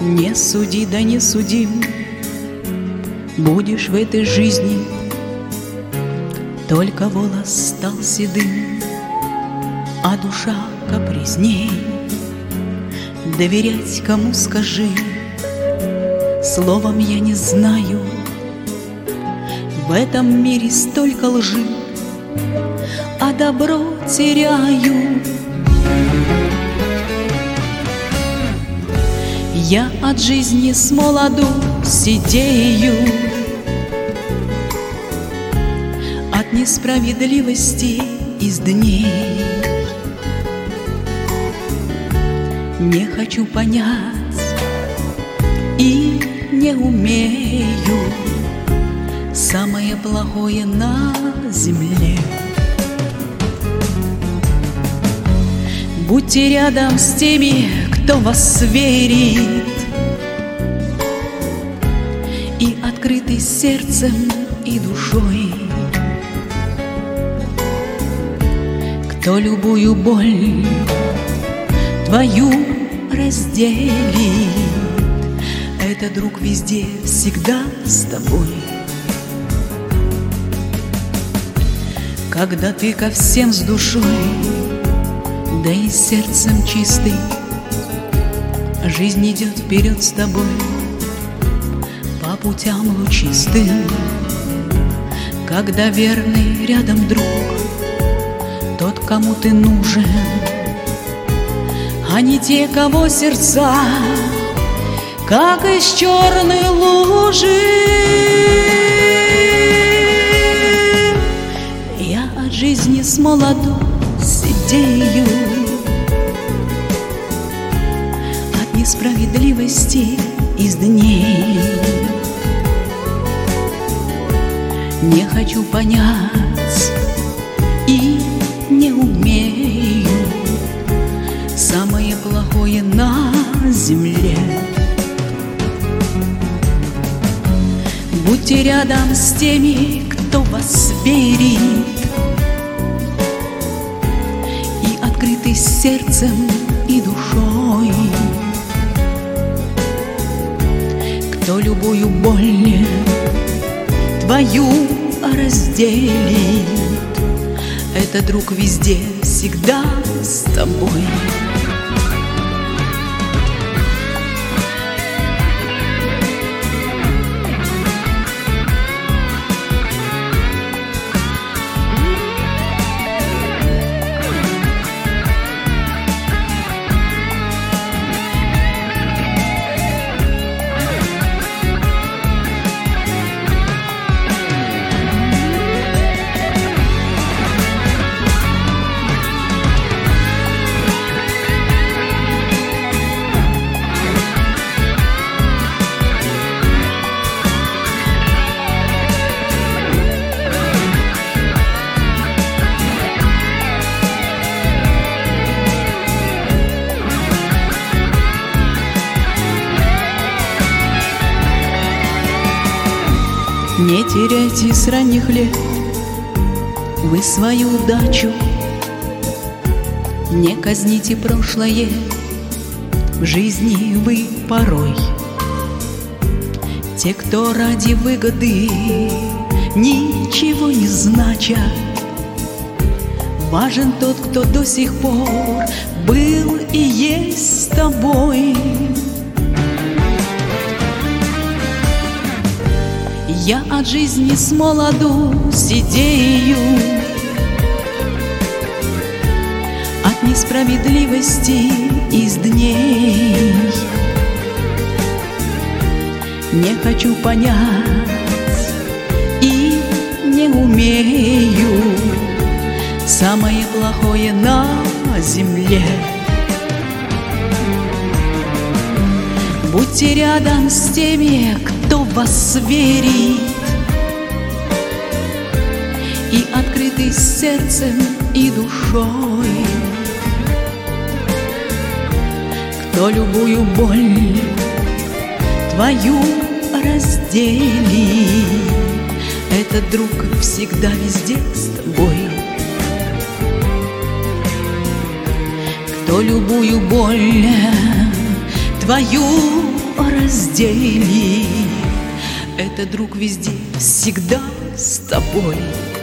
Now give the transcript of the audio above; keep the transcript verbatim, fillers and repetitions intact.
Не суди, да не судим, будешь в этой жизни. Только волос стал седым, а душа капризней. Доверять кому, скажи, словом я не знаю. В этом мире столько лжи, а добро теряю. Я от жизни с молоду сидею, от несправедливости из дней. Не хочу понять и не умею самое плохое на земле. Будьте рядом с теми, кто вас верит, и открытый сердцем и душой, кто любую боль твою разделит. Это друг везде, всегда с тобой. Когда ты ко всем с душой, да и сердцем чистый, жизнь идет вперед с тобой по путям лучистым. Когда верный рядом друг, тот, кому ты нужен, а не те, кого сердца, как из черной лужи. Я от жизни с молоду сидею, от несправедливости из дней. Не хочу понять и не умею самое плохое на земле. Будьте рядом с теми, кто вас верит, и открытый сердцем и душой, кто любую боль твою разделит. Это друг везде, всегда с тобой. Не теряйте с ранних лет вы свою удачу, не казните прошлое, в жизни вы порой. Те, кто ради выгоды ничего не значат, важен тот, кто до сих пор был и есть с тобой. Я от жизни с молоду сидею, от несправедливости из дней. Не хочу понять и не умею самое плохое на земле. Будьте рядом с теми, кто вас верит, и открытый сердцем и душой, кто любую боль твою разделит. Этот друг всегда везде с тобой. Кто любую боль твою разделит. Это друг везде, всегда с тобой.